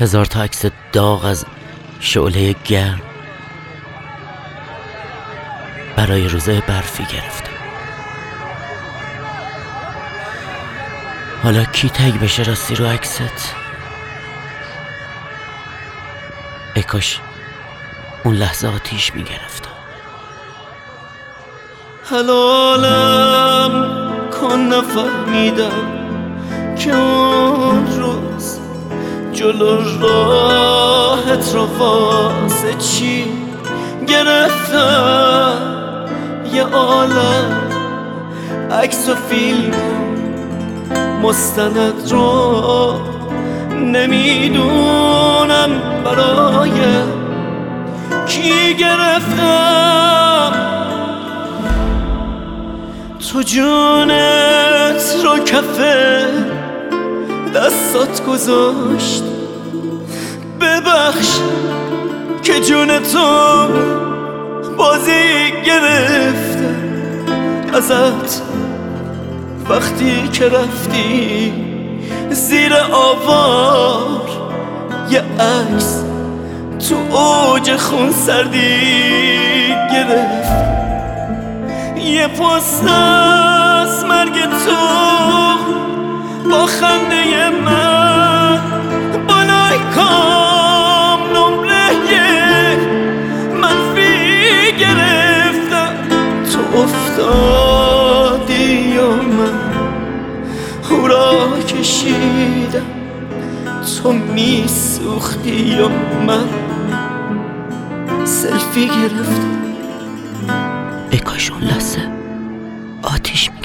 1000 تا عکس داغ از شعله گرم برای روزای برفی گرفتم. حالا کی تگ بشه راستی رو عکست؟ ای کاش اون لحظه آتیش میگرفتم. حلالم کن نفهمیدم که اون روز جلو راهت رو واسه چی گرفتم. یه عالم عکس و فیلم مستند رو نمیدونم برای کی گرفتم. تو جونت رو کف دستات گذاشت، ببخش که جون تو بازی گرفته ازت. وقتی که رفتی زیر آوار یه عکس تو اوج خون سردی گرفت. یه پست از مرگ تو با خنده من بالای کام نمره منفی گرفتم. تو افتادی و من او را کشیدم، تو میسوختی و من سلفی گرفتم. ای کاش اون لحظه آتیش